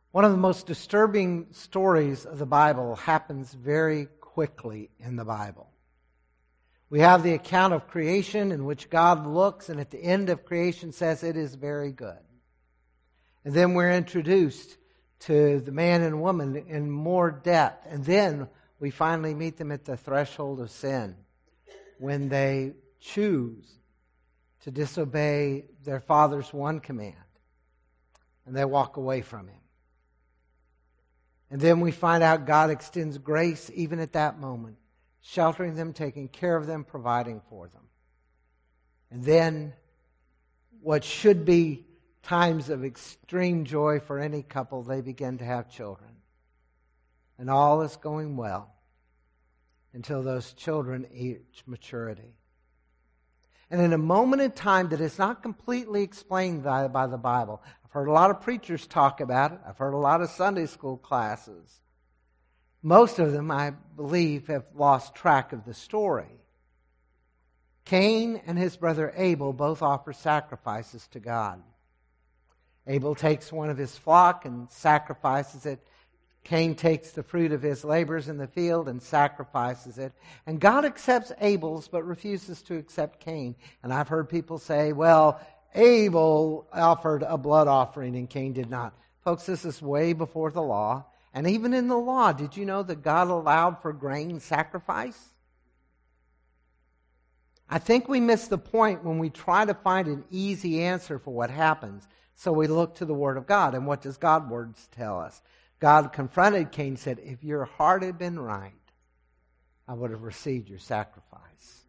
One of the most disturbing stories of the Bible happens very quickly in the Bible. We have the account of creation in which God looks and at the end of creation says it is very good. And then we're introduced to the man and woman in more depth. And then we finally meet them at the threshold of sin when they choose to disobey their father's one command. And they walk away from him. And then we find out God extends grace even at that moment, sheltering them, taking care of them, providing for them. And then what should be times of extreme joy for any couple, they begin to have children. And all is going well until those children reach maturity. And in a moment in time that is not completely explained by the Bible, I've heard a lot of preachers talk about it. I've heard a lot of Sunday school classes. Most of them, I believe, have lost track of the story. Cain and his brother Abel both offer sacrifices to God. Abel takes one of his flock and sacrifices it. Cain takes the fruit of his labors in the field and sacrifices it. And God accepts Abel's but refuses to accept Cain. And I've heard people say, well, Abel offered a blood offering and Cain did not. Folks, this is way before the law. And even in the law, did you know that God allowed for grain sacrifice? I think we miss the point when we try to find an easy answer for what happens. So we look to the Word of God. And what does God's words tell us? God confronted Cain and said, if your heart had been right, I would have received your sacrifice.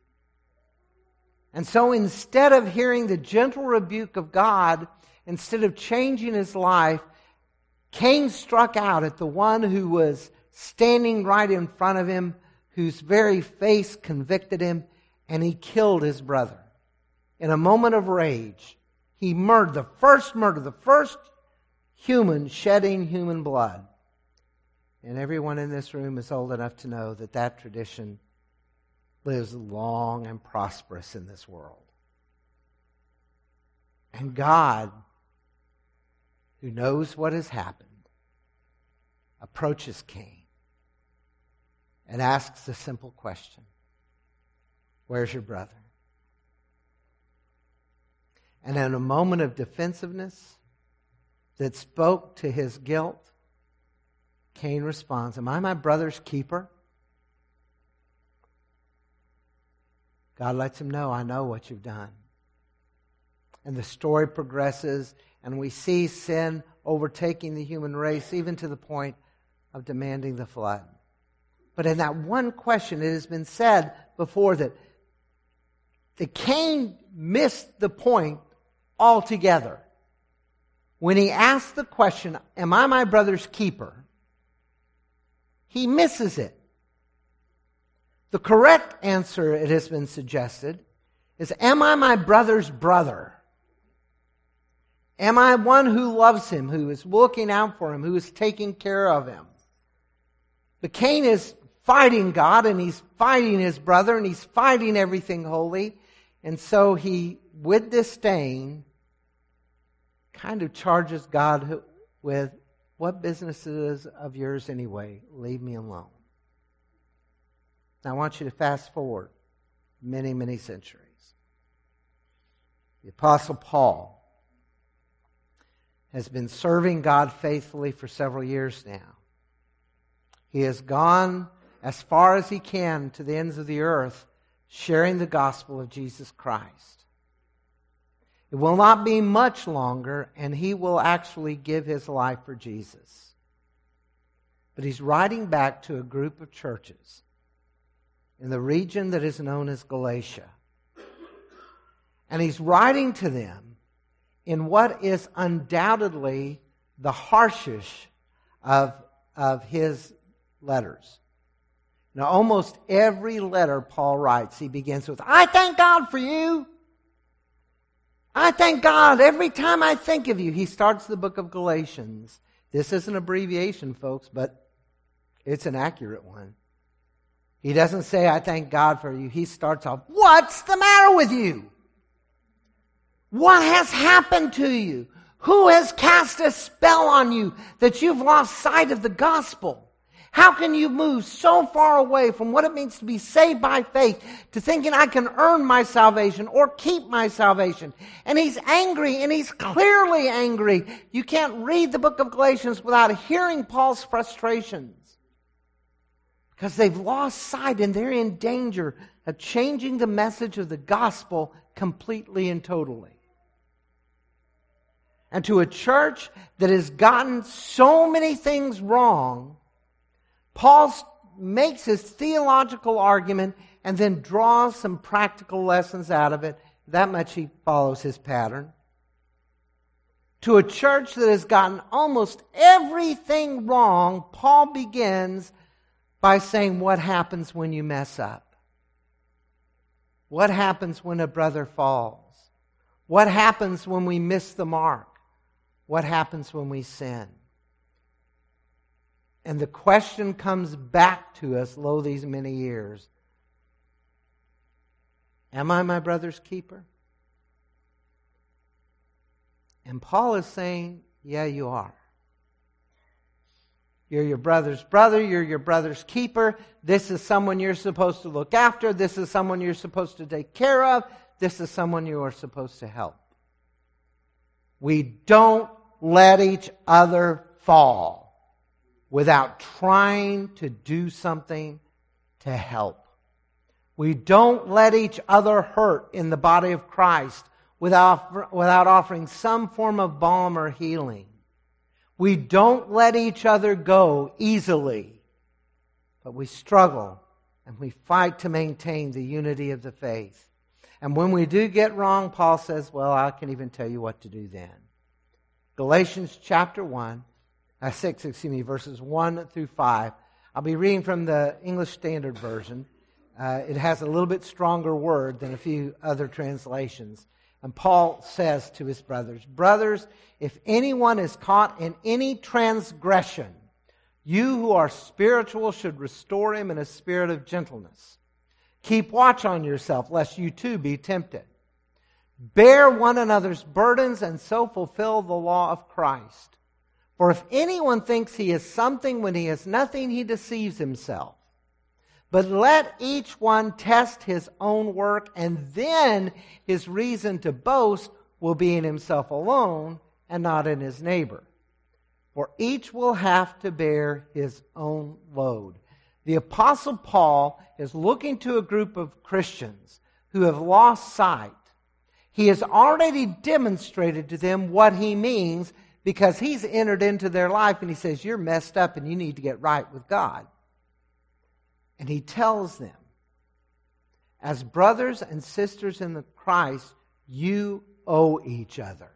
And so instead of hearing the gentle rebuke of God, instead of changing his life, Cain struck out at the one who was standing right in front of him, whose very face convicted him, and he killed his brother. In a moment of rage, he murdered, the first human shedding human blood. And everyone in this room is old enough to know that that tradition lives long and prosperous in this world. And God, who knows what has happened, approaches Cain and asks a simple question. Where's your brother? And in a moment of defensiveness that spoke to his guilt, Cain responds, am I my brother's keeper? God lets him know, I know what you've done. And the story progresses, and we see sin overtaking the human race, even to the point of demanding the flood. But in that one question, it has been said before that Cain missed the point altogether. When he asked the question, am I my brother's keeper? He misses it. The correct answer, it has been suggested, is, am I my brother's brother? Am I one who loves him, who is looking out for him, who is taking care of him? But Cain is fighting God, and he's fighting his brother, and he's fighting everything holy. And so he, with disdain, kind of charges God with, what business is of yours anyway? Leave me alone. Now I want you to fast forward many, many centuries. The Apostle Paul has been serving God faithfully for several years now. He has gone as far as he can to the ends of the earth, sharing the gospel of Jesus Christ. It will not be much longer, and he will actually give his life for Jesus. But he's writing back to a group of churches in the region that is known as Galatia. And he's writing to them in what is undoubtedly the harshest of his letters. Now, almost every letter Paul writes, he begins with, I thank God for you. I thank God every time I think of you. He starts the book of Galatians. This is an abbreviation, folks, but it's an accurate one. He doesn't say, I thank God for you. He starts off, what's the matter with you? What has happened to you? Who has cast a spell on you that you've lost sight of the gospel? How can you move so far away from what it means to be saved by faith to thinking I can earn my salvation or keep my salvation? And he's angry, and he's clearly angry. You can't read the book of Galatians without hearing Paul's frustrations, because they've lost sight and they're in danger of changing the message of the gospel completely and totally. And to a church that has gotten so many things wrong, Paul makes his theological argument and then draws some practical lessons out of it. That much he follows his pattern. To a church that has gotten almost everything wrong, Paul begins by saying, what happens when you mess up? What happens when a brother falls? What happens when we miss the mark? What happens when we sin? And the question comes back to us, lo, these many years. Am I my brother's keeper? And Paul is saying, yeah, you are. You're your brother's brother. You're your brother's keeper. This is someone you're supposed to look after. This is someone you're supposed to take care of. This is someone you are supposed to help. We don't let each other fall without trying to do something to help. We don't let each other hurt in the body of Christ without offering some form of balm or healing. We don't let each other go easily, but we struggle and we fight to maintain the unity of the faith. And when we do get wrong, Paul says, well, I can even tell you what to do then. Galatians chapter 6, verses 1 through 5. I'll be reading from the English Standard Version. It has a little bit stronger word than a few other translations. And Paul says to his brothers, brothers, if anyone is caught in any transgression, you who are spiritual should restore him in a spirit of gentleness. Keep watch on yourself, lest you too be tempted. Bear one another's burdens and so fulfill the law of Christ. For if anyone thinks he is something when he is nothing, he deceives himself. But let each one test his own work, and then his reason to boast will be in himself alone and not in his neighbor. For each will have to bear his own load. The Apostle Paul is looking to a group of Christians who have lost sight. He has already demonstrated to them what he means, because he's entered into their life and he says, you're messed up and you need to get right with God. And he tells them, as brothers and sisters in the Christ, you owe each other.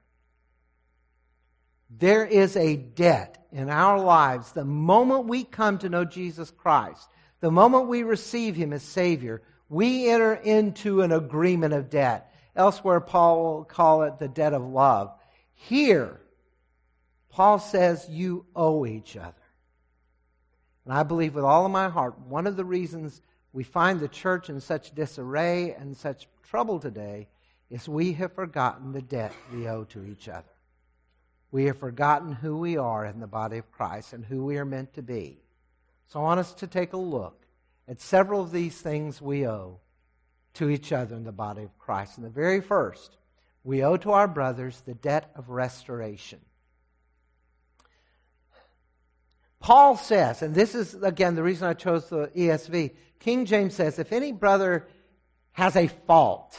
There is a debt in our lives. The moment we come to know Jesus Christ, the moment we receive him as Savior, we enter into an agreement of debt. Elsewhere, Paul will call it the debt of love. Here, Paul says you owe each other. And I believe with all of my heart, one of the reasons we find the church in such disarray and such trouble today is we have forgotten the debt we owe to each other. We have forgotten who we are in the body of Christ and who we are meant to be. So I want us to take a look at several of these things we owe to each other in the body of Christ. And the very first, we owe to our brothers the debt of restoration. Paul says, and this is, again, the reason I chose the ESV, King James says, if any brother has a fault,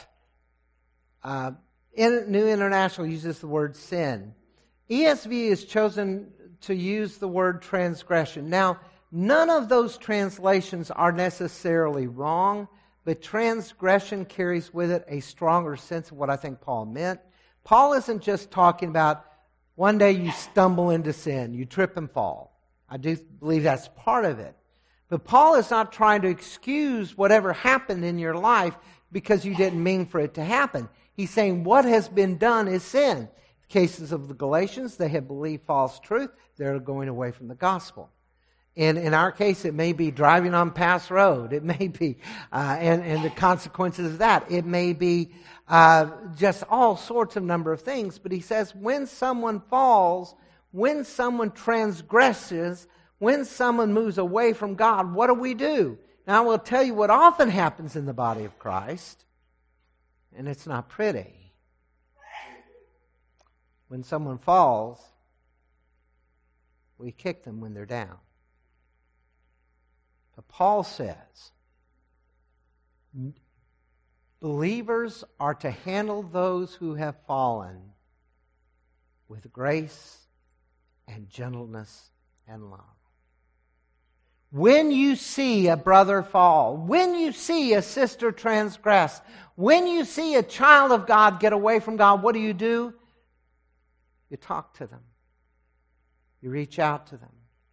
New International uses the word sin. ESV has chosen to use the word transgression. Now, none of those translations are necessarily wrong, but transgression carries with it a stronger sense of what I think Paul meant. Paul isn't just talking about one day you stumble into sin, you trip and fall. I do believe that's part of it. But Paul is not trying to excuse whatever happened in your life because you didn't mean for it to happen. He's saying what has been done is sin. In the cases of the Galatians, they had believed false truth. They're going away from the gospel. In our case, it may be driving on Pass Road. It may be, and the consequences of that. It may be just all sorts of number of things. But he says when someone falls, when someone transgresses, when someone moves away from God, what do? Now, I will tell you what often happens in the body of Christ, and it's not pretty. When someone falls, we kick them when they're down. But Paul says, believers are to handle those who have fallen with grace and gentleness and love. When you see a brother fall, when you see a sister transgress, when you see a child of God get away from God, what do? You talk to them. You reach out to them.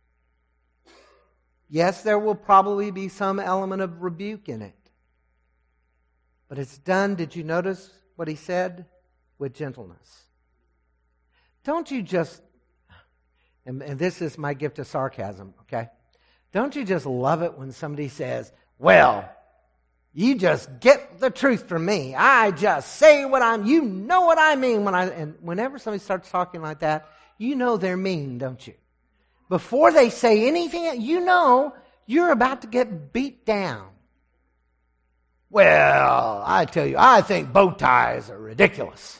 Yes, there will probably be some element of rebuke in it. But it's done, did you notice what he said? With gentleness. Don't you just, and this is my gift of sarcasm, okay? Don't you just love it when somebody says, well, you just get the truth from me. I just say you know what I mean. And whenever somebody starts talking like that, you know they're mean, don't you? Before they say anything, you know you're about to get beat down. Well, I tell you, I think bow ties are ridiculous.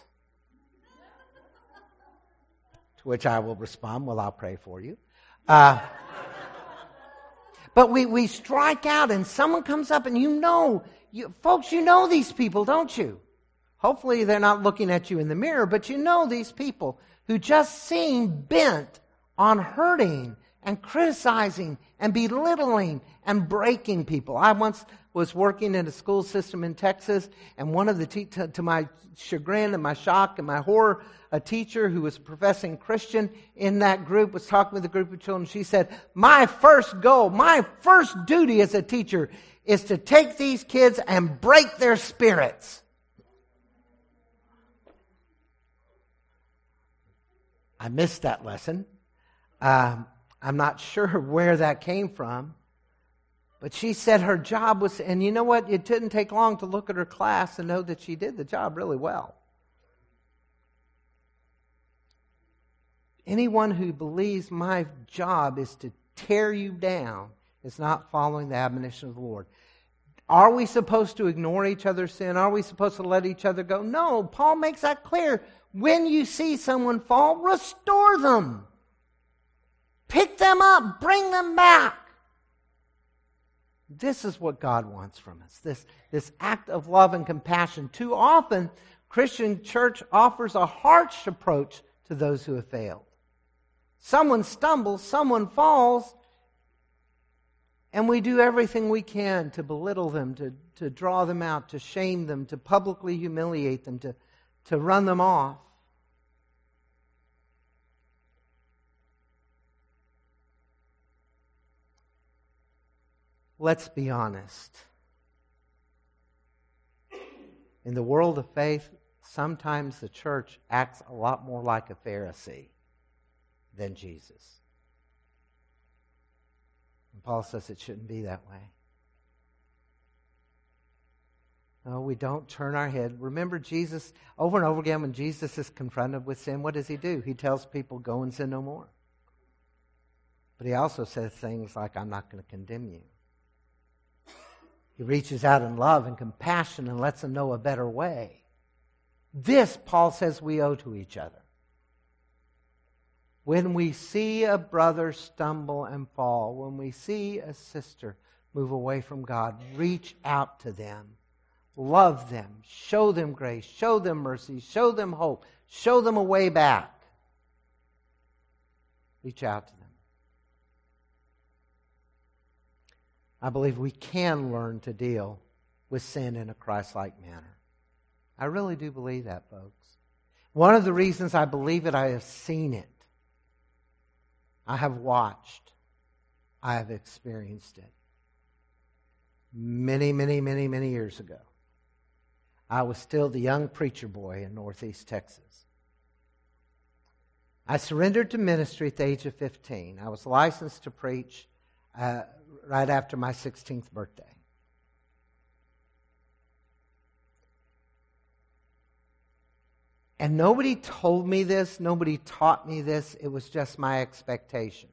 To which I will respond, well, I'll pray for you. But we strike out and someone comes up and folks, you know these people, don't you? Hopefully they're not looking at you in the mirror, but you know these people who just seem bent on hurting and criticizing and belittling and breaking people. I once was working in a school system in Texas, and one of the to my chagrin and my shock and my horror, a teacher who was a professing Christian in that group was talking with a group of children. She said, my first goal, my first duty as a teacher is to take these kids and break their spirits. I missed that lesson. I'm not sure where that came from. But she said her job was, and you know what? It didn't take long to look at her class and know that she did the job really well. Anyone who believes my job is to tear you down is not following the admonition of the Lord. Are we supposed to ignore each other's sin? Are we supposed to let each other go? No, Paul makes that clear. When you see someone fall, restore them. Pick them up. Bring them back. This is what God wants from us. This act of love and compassion. Too often, Christian church offers a harsh approach to those who have failed. Someone stumbles, someone falls, and we do everything we can to belittle them, to draw them out, to shame them, to publicly humiliate them, to run them off. Let's be honest. In the world of faith, sometimes the church acts a lot more like a Pharisee than Jesus. And Paul says it shouldn't be that way. No, we don't turn our head. Remember Jesus, over and over again, when Jesus is confronted with sin, what does he do? He tells people, go and sin no more. But he also says things like, I'm not going to condemn you. He reaches out in love and compassion and lets them know a better way. This, Paul says, we owe to each other. When we see a brother stumble and fall, when we see a sister move away from God, reach out to them. Love them. Show them grace. Show them mercy. Show them hope. Show them a way back. Reach out to them. I believe we can learn to deal with sin in a Christ-like manner. I really do believe that, folks. One of the reasons I believe it, I have seen it. I have watched. I have experienced it. Many, many, many, many years ago, I was still the young preacher boy in Northeast Texas. I surrendered to ministry at the age of 15. I was licensed to preach. right after my 16th birthday. And nobody told me this, nobody taught me this, it was just my expectation.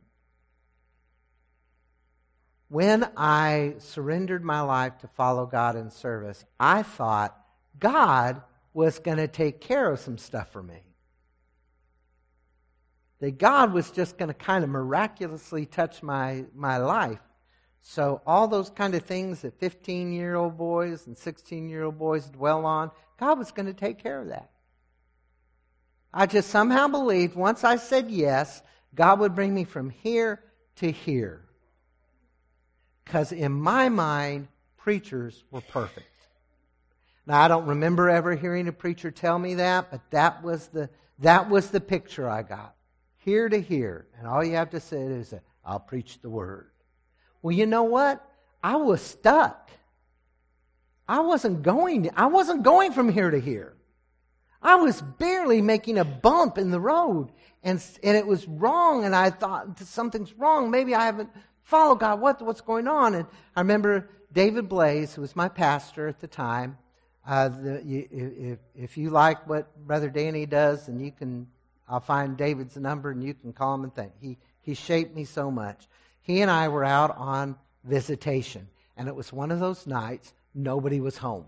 When I surrendered my life to follow God in service, I thought God was going to take care of some stuff for me. That God was just going to kind of miraculously touch my life. So all those kind of things that 15-year-old boys and 16-year-old boys dwell on, God was going to take care of that. I just somehow believed once I said yes, God would bring me from here to here. Because in my mind, preachers were perfect. Now, I don't remember ever hearing a preacher tell me that, but that was the picture I got. Here to here. And all you have to say is, I'll preach the word. Well, you know what? I was stuck. I wasn't going from here to here. I was barely making a bump in the road. And it was wrong, and I thought, something's wrong. Maybe I haven't followed God. What's going on? And I remember David Blaze, who was my pastor at the time. If you like what Brother Danny does, then I'll find David's number and you can call him and thank. He shaped me so much. He and I were out on visitation, and it was one of those nights nobody was home.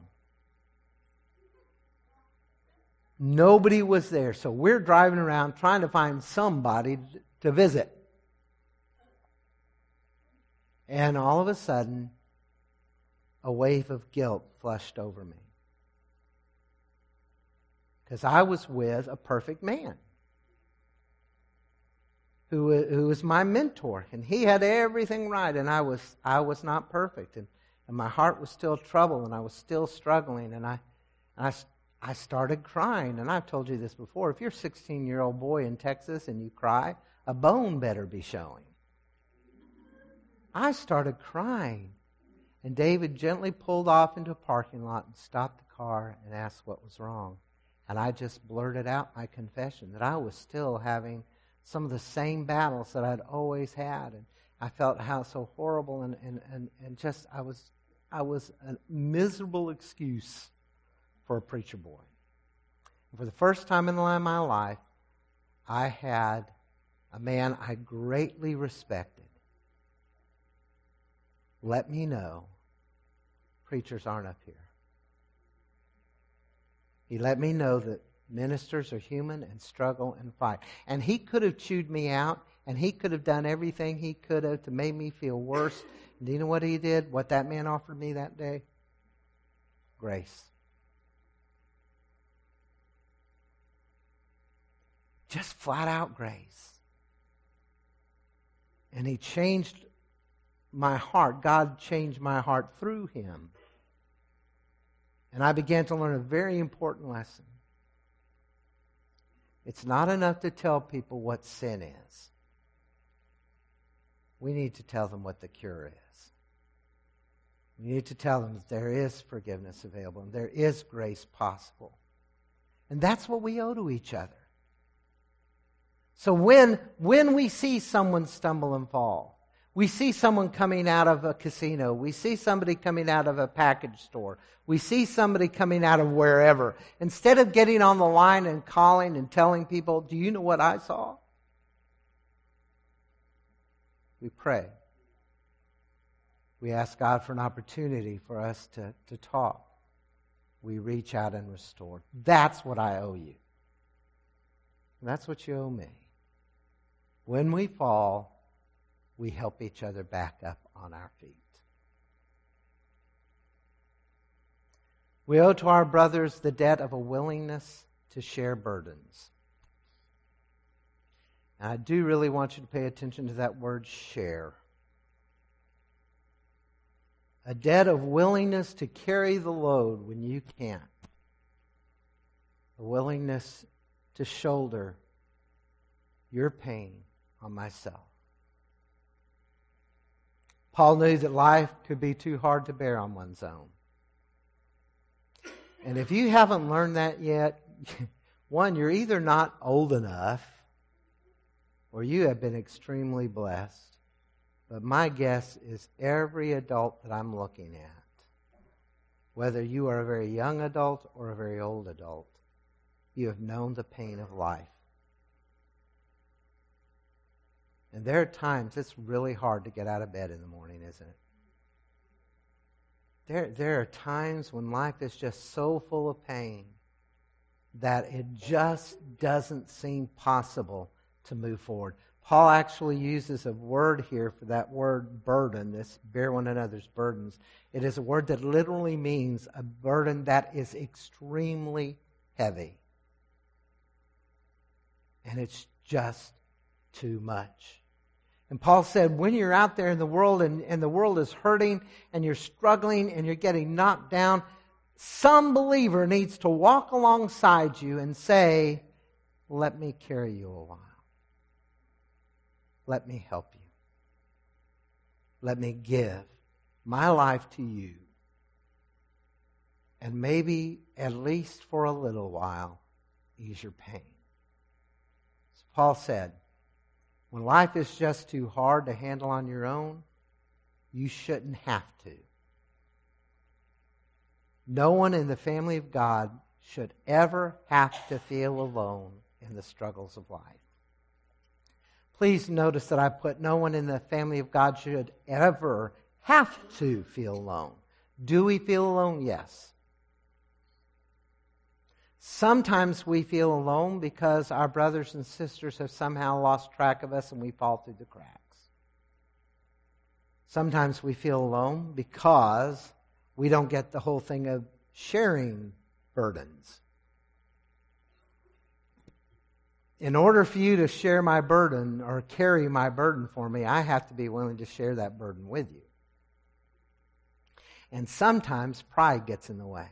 Nobody was there, so we're driving around trying to find somebody to visit. And all of a sudden, a wave of guilt flushed over me. Because I was with a perfect man who was my mentor, and he had everything right, and I was not perfect, and my heart was still troubled, and I was still struggling, and I started crying. And I've told you this before. If you're a 16-year-old boy in Texas and you cry, a bone better be showing. I started crying. And David gently pulled off into a parking lot and stopped the car and asked what was wrong. And I just blurted out my confession that I was still having some of the same battles that I'd always had. And I felt how so horrible and just I was a miserable excuse for a preacher boy. And for the first time in my life, I had a man I greatly respected let me know preachers aren't up here. He let me know that ministers are human and struggle and fight. And he could have chewed me out, and he could have done everything he could have to make me feel worse. And do you know what he did? What that man offered me that day? Grace. Just flat out grace. And he changed my heart. God changed my heart through him. And I began to learn a very important lesson. It's not enough to tell people what sin is. We need to tell them what the cure is. We need to tell them that there is forgiveness available and there is grace possible. And that's what we owe to each other. So when we see someone stumble and fall, we see someone coming out of a casino, we see somebody coming out of a package store, we see somebody coming out of wherever, instead of getting on the line and calling and telling people, do you know what I saw? We pray. We ask God for an opportunity for us to talk. We reach out and restore. That's what I owe you. And that's what you owe me. When we fall, we help each other back up on our feet. We owe to our brothers the debt of a willingness to share burdens. And I do really want you to pay attention to that word share. A debt of willingness to carry the load when you can't. A willingness to shoulder your pain on myself. Paul knew that life could be too hard to bear on one's own. And if you haven't learned that yet, one, you're either not old enough or you have been extremely blessed. But my guess is every adult that I'm looking at, whether you are a very young adult or a very old adult, you have known the pain of life. And there are times it's really hard to get out of bed in the morning, isn't it? There are times when life is just so full of pain that it just doesn't seem possible to move forward. Paul actually uses a word here for that word burden, this bear one another's burdens. It is a word that literally means a burden that is extremely heavy. And it's just too much. And Paul said, when you're out there in the world and the world is hurting and you're struggling and you're getting knocked down, some believer needs to walk alongside you and say, let me carry you a while. Let me help you. Let me give my life to you. And maybe, at least for a little while, ease your pain. As Paul said, when life is just too hard to handle on your own, you shouldn't have to. No one in the family of God should ever have to feel alone in the struggles of life. Please notice that I put no one in the family of God should ever have to feel alone. Do we feel alone? Yes. Sometimes we feel alone because our brothers and sisters have somehow lost track of us and we fall through the cracks. Sometimes we feel alone because we don't get the whole thing of sharing burdens. In order for you to share my burden or carry my burden for me, I have to be willing to share that burden with you. And sometimes pride gets in the way.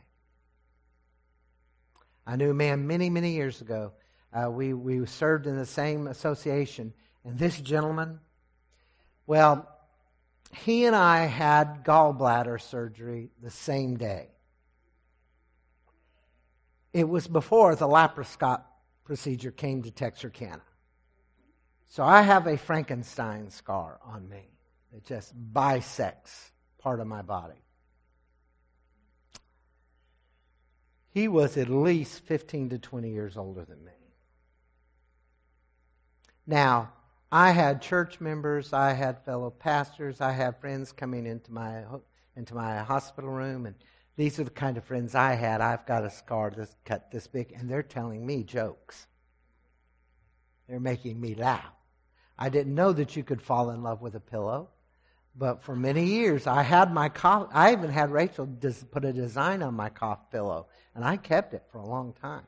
I knew a man many, many years ago. We served in the same association. And this gentleman, well, he and I had gallbladder surgery the same day. It was before the laparoscope procedure came to Texarkana. So I have a Frankenstein scar on me. It just bisects part of my body. He was at least 15 to 20 years older than me. Now, I had church members, I had fellow pastors, I had friends coming into my hospital room, and these are the kind of friends I had. I've got a scar that's cut this big, and they're telling me jokes. They're making me laugh. I didn't know that you could fall in love with a pillow, but for many years I had my cough. I even had Rachel put a design on my cough pillow, and I kept it for a long time.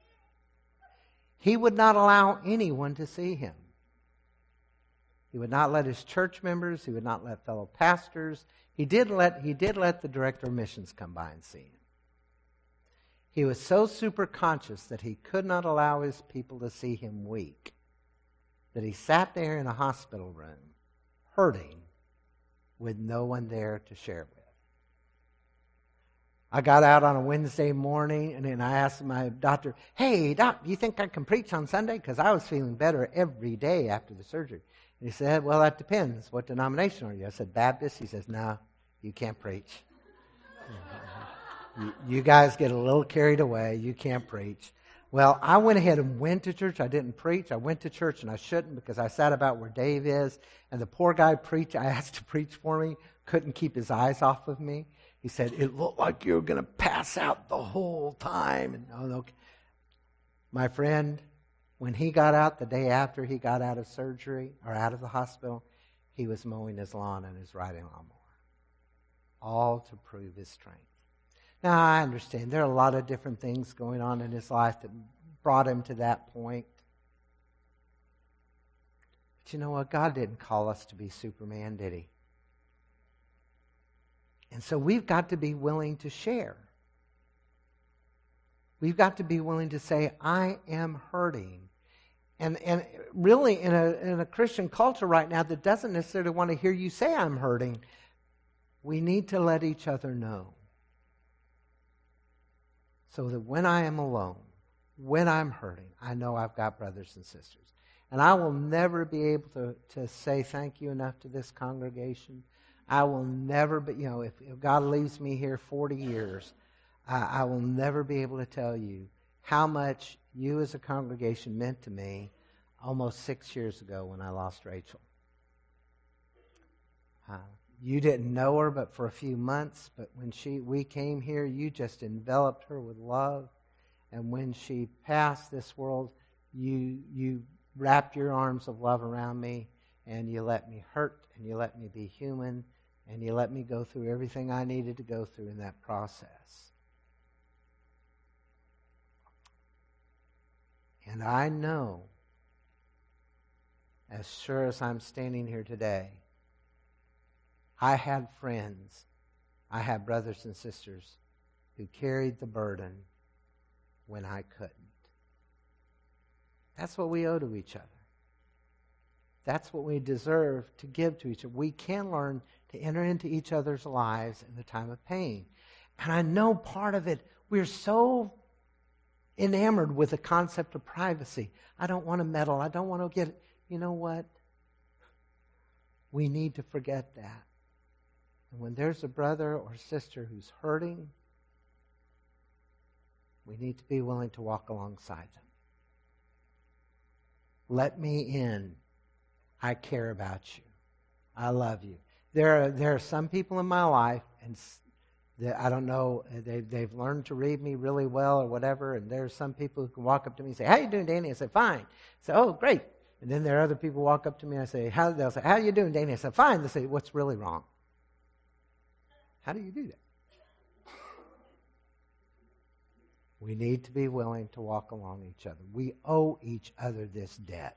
He would not allow anyone to see him. He would not let his church members. He would not let fellow pastors. He did let the director of missions come by and see him. He was so super conscious that he could not allow his people to see him weak, that he sat there in a hospital room, hurting, with no one there to share with. I got out on a Wednesday morning, and then I asked my doctor, "Hey, Doc, do you think I can preach on Sunday?" Because I was feeling better every day after the surgery. And he said, "Well, that depends. What denomination are you?" I said, "Baptist." He says, "No, you can't preach. You guys get a little carried away. You can't preach." Well, I went ahead and went to church. I didn't preach. I went to church, and I shouldn't because I sat about where Dave is. And the poor guy I asked to preach for me, couldn't keep his eyes off of me. He said, "It looked like you were going to pass out the whole time." And okay. My friend, when he got out the day after he got out of surgery or out of the hospital, he was mowing his lawn and his riding lawnmower, all to prove his strength. Now, I understand there are a lot of different things going on in his life that brought him to that point. But you know what? God didn't call us to be Superman, did he? And so we've got to be willing to share. We've got to be willing to say, "I am hurting." And really, in a Christian culture right now that doesn't necessarily want to hear you say, "I'm hurting," we need to let each other know. So that when I am alone, when I'm hurting, I know I've got brothers and sisters. And I will never be able to say thank you enough to this congregation. I will never be, if God leaves me here 40 years, I will never be able to tell you how much you as a congregation meant to me almost 6 years ago when I lost Rachel. You didn't know her but for a few months, but when we came here, you just enveloped her with love. And when she passed this world, you wrapped your arms of love around me, and you let me hurt, and you let me be human, and you let me go through everything I needed to go through in that process. And I know, as sure as I'm standing here today, I had friends, I had brothers and sisters who carried the burden when I couldn't. That's what we owe to each other. That's what we deserve to give to each other. We can learn to enter into each other's lives in the time of pain. And I know part of it, we're so enamored with the concept of privacy. I don't want to meddle. I don't want to get... You know what? We need to forget that. And when there's a brother or sister who's hurting, we need to be willing to walk alongside them. Let me in. I care about you. I love you. There are some people in my life, and I don't know, they've learned to read me really well or whatever, and there are some people who can walk up to me and say, "How you doing, Danny?" I say, "Fine." I say, "Oh, great." And then there are other people who walk up to me and I say, they'll say, "How you doing, Danny?" I say, "Fine." They say, "What's really wrong?" How do you do that? We need to be willing to walk along each other. We owe each other this debt.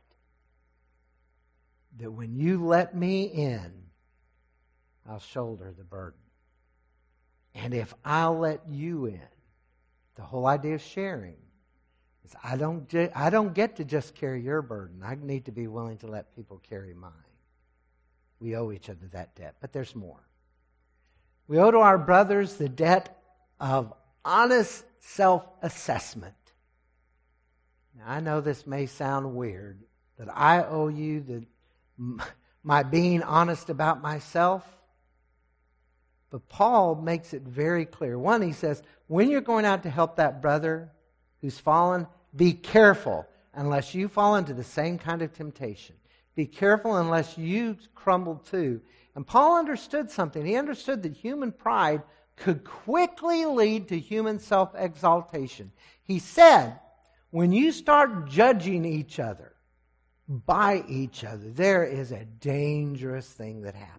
That when you let me in, I'll shoulder the burden. And if I'll let you in, the whole idea of sharing is I don't get to just carry your burden. I need to be willing to let people carry mine. We owe each other that debt. But there's more. We owe to our brothers the debt of honest self-assessment. Now, I know this may sound weird, but I owe you my being honest about myself. But Paul makes it very clear. One, he says, when you're going out to help that brother who's fallen, be careful unless you fall into the same kind of temptation. Be careful unless you crumble too. And Paul understood something. He understood that human pride could quickly lead to human self-exaltation. He said, when you start judging each other by each other, there is a dangerous thing that happens.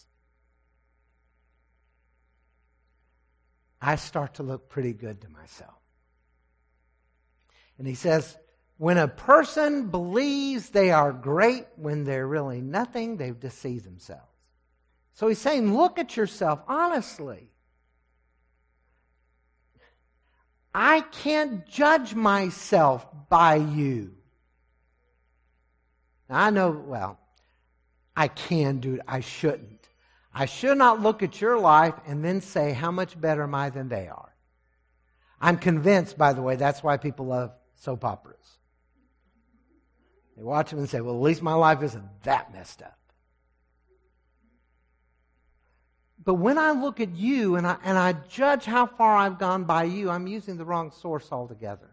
I start to look pretty good to myself. And he says, when a person believes they are great when they're really nothing, they've deceived themselves. So he's saying, look at yourself honestly. I can't judge myself by you. Now, I know, I can do it. I shouldn't. I should not look at your life and then say, how much better am I than they are? I'm convinced, by the way, that's why people love soap operas. They watch them and say, well, at least my life isn't that messed up. But when I look at you and I judge how far I've gone by you, I'm using the wrong source altogether.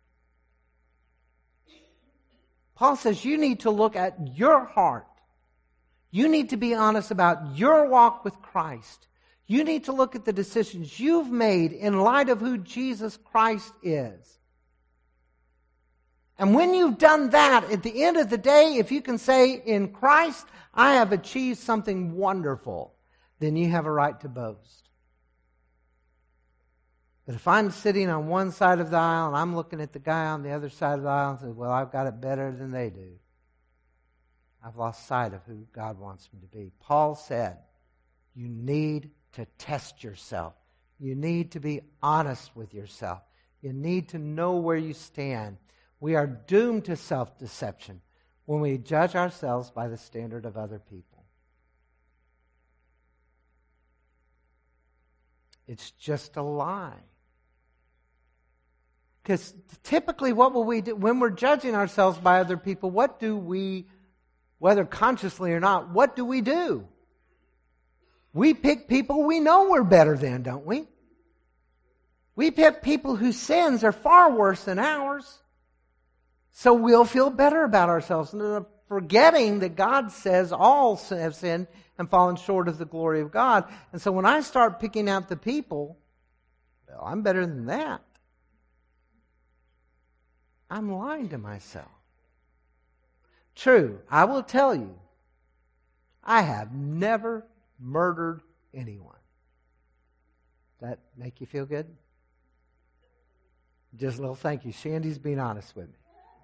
Paul says you need to look at your heart. You need to be honest about your walk with Christ. You need to look at the decisions you've made in light of who Jesus Christ is. And when you've done that, at the end of the day, if you can say, in Christ, I have achieved something wonderful, then you have a right to boast. But if I'm sitting on one side of the aisle and I'm looking at the guy on the other side of the aisle and say, well, I've got it better than they do, I've lost sight of who God wants me to be. Paul said, you need to test yourself. You need to be honest with yourself. You need to know where you stand. We are doomed to self-deception when we judge ourselves by the standard of other people. It's just a lie. Because typically what will we do when we're judging ourselves by other people? What do we, whether consciously or not, what do? We pick people we know we're better than, don't we? We pick people whose sins are far worse than ours. So we'll feel better about ourselves, forgetting that God says all have sinned and fallen short of the glory of God. And so when I start picking out the people, well, I'm better than that. I'm lying to myself. True, I will tell you, I have never murdered anyone. Does that make you feel good? Just a little thank you. Shandy's being honest with me.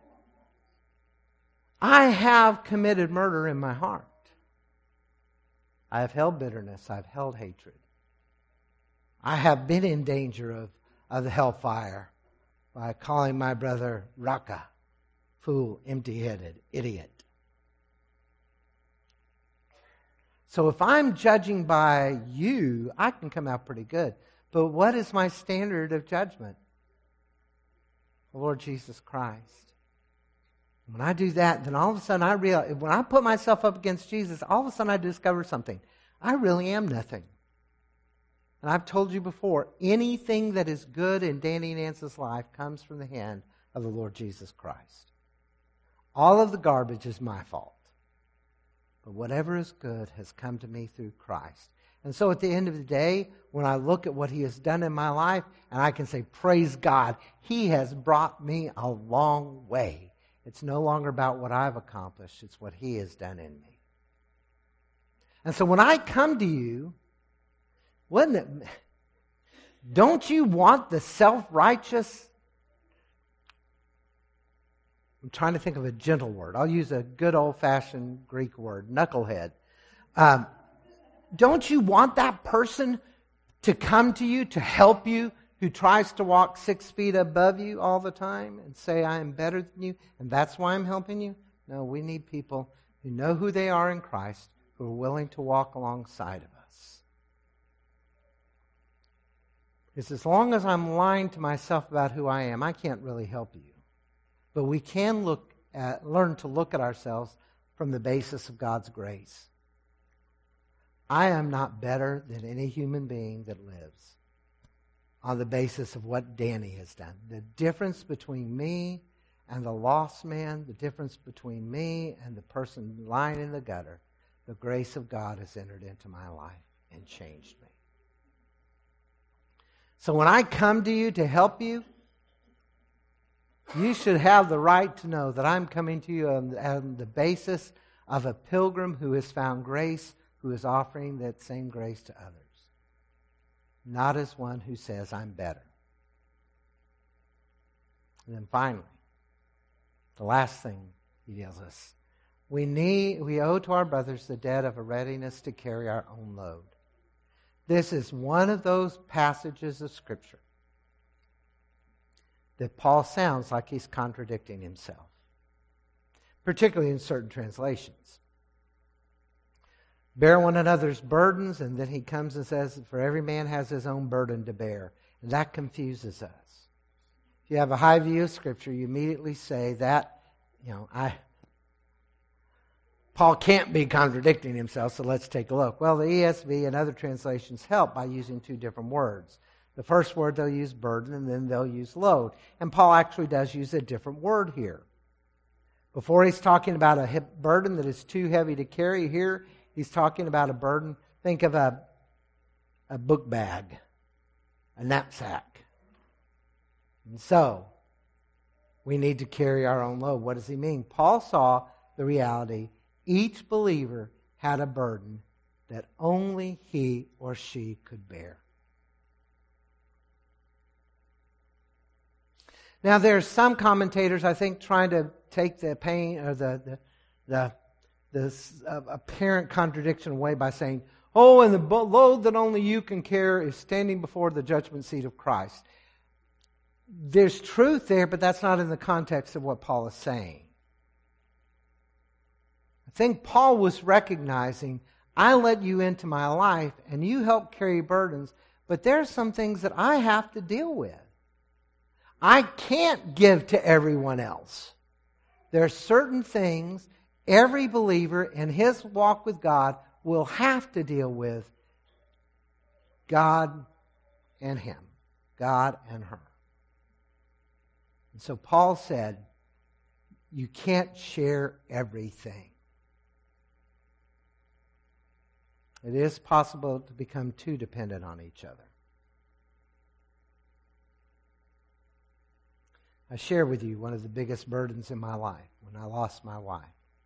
I have committed murder in my heart. I have held bitterness. I've held hatred. I have been in danger of the hellfire by calling my brother Raka, fool, empty-headed, idiot. So if I'm judging by you, I can come out pretty good. But what is my standard of judgment? The Lord Jesus Christ. When I do that, then all of a sudden I realize, when I put myself up against Jesus, all of a sudden I discover something. I really am nothing. And I've told you before, anything that is good in Danny Nance's life comes from the hand of the Lord Jesus Christ. All of the garbage is my fault. But whatever is good has come to me through Christ. And so at the end of the day, when I look at what He has done in my life, and I can say, praise God, He has brought me a long way. It's no longer about what I've accomplished. It's what He has done in me. And so when I come to you, don't you want the self-righteous? I'm trying to think of a gentle word. I'll use a good old-fashioned Greek word, knucklehead. Don't you want that person to come to you, to help you, who tries to walk 6 feet above you all the time and say, I am better than you, and that's why I'm helping you? No, we need people who know who they are in Christ, who are willing to walk alongside of us. Because as long as I'm lying to myself about who I am, I can't really help you. But we can learn to look at ourselves from the basis of God's grace. I am not better than any human being that lives on the basis of what Danny has done. The difference between me and the lost man, the difference between me and the person lying in the gutter, the grace of God has entered into my life and changed me. So when I come to you to help you, you should have the right to know that I'm coming to you on the basis of a pilgrim who has found grace, who is offering that same grace to others. Not as one who says, I'm better. And then finally, the last thing he tells us, we owe to our brothers the debt of a readiness to carry our own load. This is one of those passages of Scripture that Paul sounds like he's contradicting himself, particularly in certain translations. Bear one another's burdens, and then he comes and says, for every man has his own burden to bear. And that confuses us. If you have a high view of Scripture, you immediately say that, Paul can't be contradicting himself, so let's take a look. Well, the ESV and other translations help by using two different words. The first word they'll use burden, and then they'll use load. And Paul actually does use a different word here. Before he's talking about a burden that is too heavy to carry, here he's talking about a burden. Think of a book bag, a knapsack. And so, we need to carry our own load. What does he mean? Paul saw the reality. Each believer had a burden that only he or she could bear. Now, there's some commentators, I think, trying to take the pain or the apparent contradiction away by saying, oh, and the load that only you can carry is standing before the judgment seat of Christ. There's truth there, but that's not in the context of what Paul is saying. I think Paul was recognizing, I let you into my life and you help carry burdens, but there are some things that I have to deal with. I can't give to everyone else. There are certain things every believer in his walk with God will have to deal with. God and him. God and her. And so Paul said, you can't share everything. It is possible to become too dependent on each other. I share with you one of the biggest burdens in my life when I lost my wife.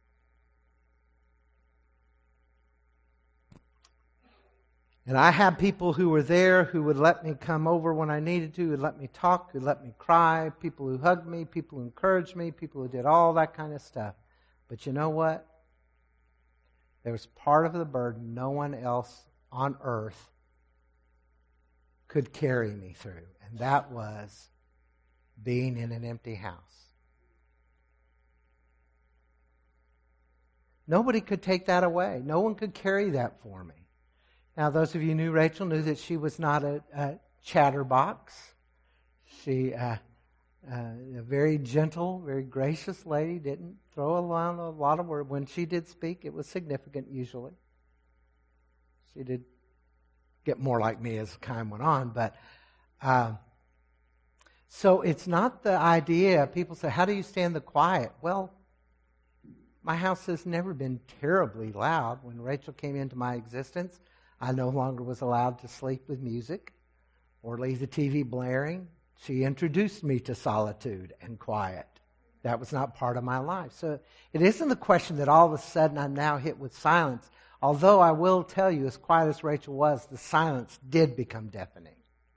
And I had people who were there who would let me come over when I needed to, who would let me talk, who would let me cry, people who hugged me, people who encouraged me, people who did all that kind of stuff. But you know what? There was part of the burden no one else on earth could carry me through, and that was being in an empty house. Nobody could take that away. No one could carry that for me. Now, those of you who knew Rachel knew that she was not a chatterbox. She, a very gentle, very gracious lady, didn't throw around a lot of words. When she did speak, it was significant usually. She did get more like me as time went on, but so it's not the idea. People say, how do you stand the quiet? Well, my house has never been terribly loud. When Rachel came into my existence, I no longer was allowed to sleep with music or leave the TV blaring. She introduced me to solitude and quiet. That was not part of my life. So it isn't the question that all of a sudden I'm now hit with silence. Although I will tell you, as quiet as Rachel was, the silence did become deafening.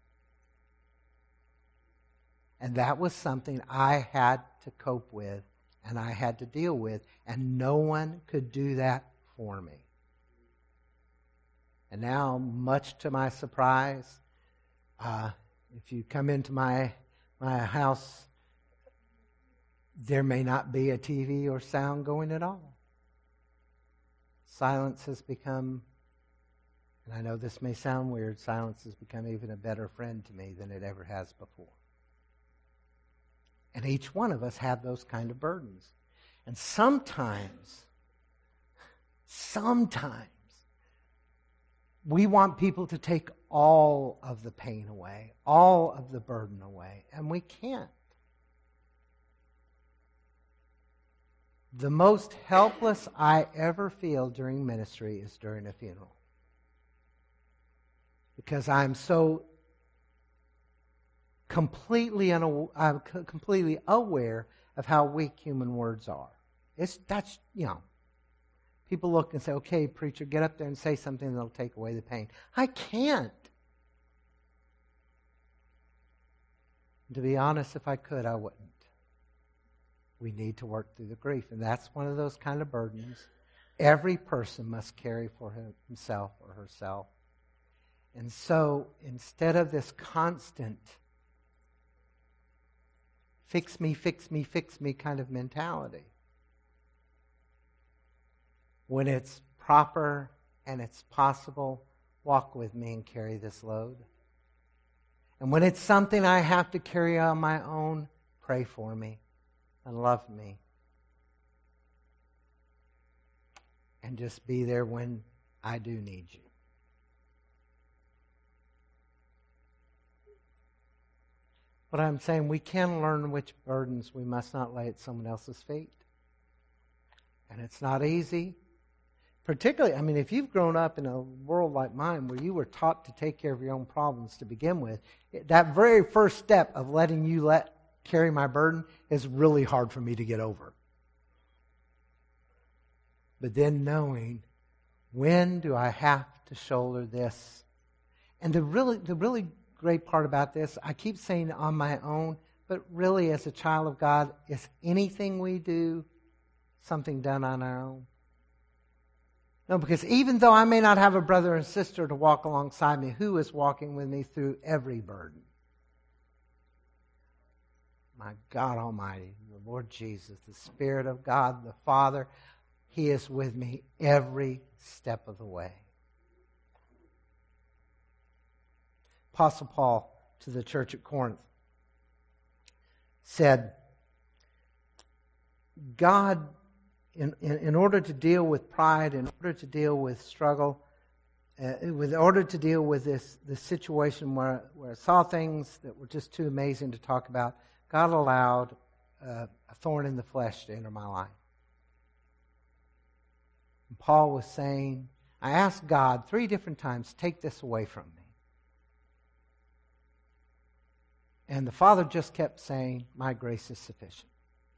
And that was something I had to cope with and I had to deal with. And no one could do that for me. And now, much to my surprise, if you come into my house, there may not be a TV or sound going at all. Silence has become, and I know this may sound weird, silence has become even a better friend to me than it ever has before. And each one of us have those kind of burdens. And sometimes, we want people to take all of the pain away, all of the burden away, and we can't. The most helpless I ever feel during ministry is during a funeral. Because I'm so completely aware of how weak human words are. People look and say, okay, preacher, get up there and say something that'll take away the pain. I can't. To be honest, if I could, I wouldn't. We need to work through the grief. And that's one of those kind of burdens every person must carry for himself or herself. And so instead of this constant fix me kind of mentality, when it's proper and it's possible, walk with me and carry this load. And when it's something I have to carry on my own, pray for me and love me. And just be there when I do need you. But I'm saying we can learn which burdens we must not lay at someone else's feet. And it's not easy. Particularly, if you've grown up in a world like mine where you were taught to take care of your own problems to begin with, that very first step of letting you carry my burden is really hard for me to get over. But then knowing, when do I have to shoulder this? And the really great part about this, I keep saying on my own, but really as a child of God, is anything we do something done on our own? No, because even though I may not have a brother and sister to walk alongside me, who is walking with me through every burden? My God Almighty, the Lord Jesus, the Spirit of God, the Father, He is with me every step of the way. Apostle Paul to the church at Corinth said, God, in order to deal with pride, in order to deal with struggle, in order to deal with this situation where I saw things that were just too amazing to talk about, God allowed a thorn in the flesh to enter my life. And Paul was saying, I asked God 3 different times, take this away from me. And the Father just kept saying, my grace is sufficient.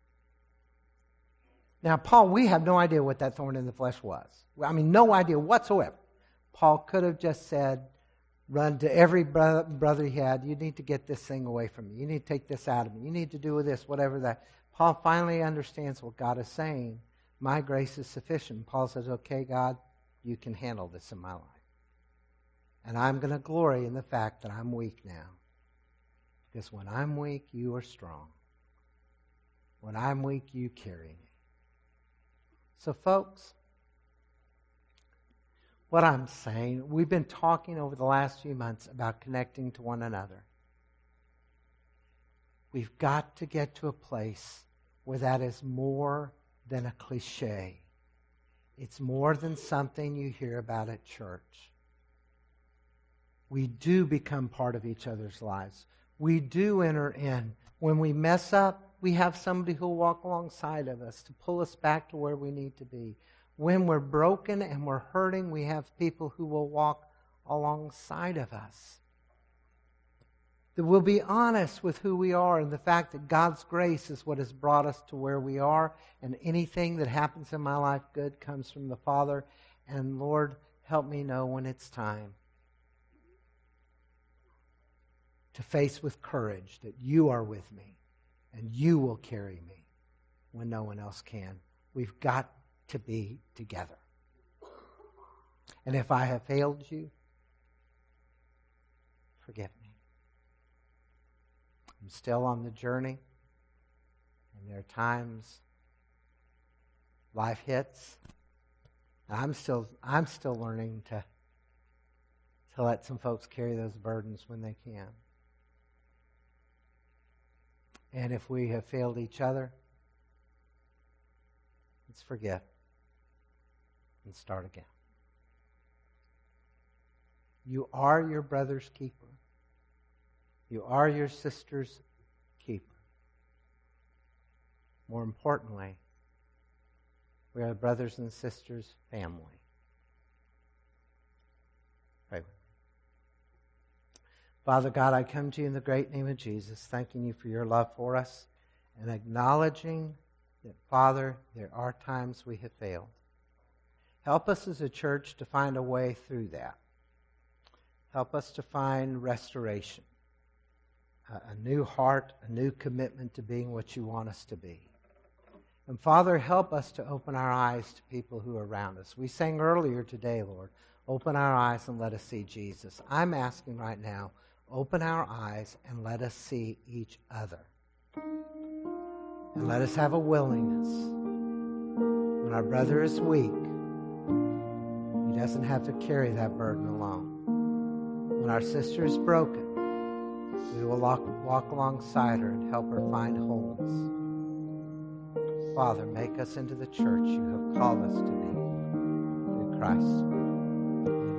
Now, Paul, we have no idea what that thorn in the flesh was. I mean, no idea whatsoever. Paul could have just said, run to every brother he had, you need to get this thing away from me. You need to take this out of me. You need to do with this, whatever that. Paul finally understands what God is saying. My grace is sufficient. Paul says, okay, God, you can handle this in my life. And I'm going to glory in the fact that I'm weak now. Because when I'm weak, you are strong. When I'm weak, you carry me. So, folks, what I'm saying, we've been talking over the last few months about connecting to one another. We've got to get to a place where that is more than a cliche. It's more than something you hear about at church. We do become part of each other's lives. We do enter in. When we mess up, we have somebody who will walk alongside of us to pull us back to where we need to be. When we're broken and we're hurting, we have people who will walk alongside of us. That we'll be honest with who we are and the fact that God's grace is what has brought us to where we are, and anything that happens in my life good comes from the Father. And Lord, help me know when it's time to face with courage that you are with me and you will carry me when no one else can. We've got to be together. And if I have failed you, forgive me. I'm still on the journey, and there are times life hits. I'm still learning to let some folks carry those burdens when they can. And if we have failed each other, let's forgive and start again. You are your brother's keeper. You are your sister's keeper. More importantly, we are brothers and sisters' family. Pray with me. Father God, I come to you in the great name of Jesus, thanking you for your love for us and acknowledging that, Father, there are times we have failed. Help us as a church to find a way through that. Help us to find restoration, a new heart, a new commitment to being what you want us to be. And Father, help us to open our eyes to people who are around us. We sang earlier today, Lord, open our eyes and let us see Jesus. I'm asking right now, open our eyes and let us see each other. And let us have a willingness. When our brother is weak, he doesn't have to carry that burden alone. When our sister is broken, we will walk alongside her and help her find wholeness. Father, make us into the church you have called us to be through Christ.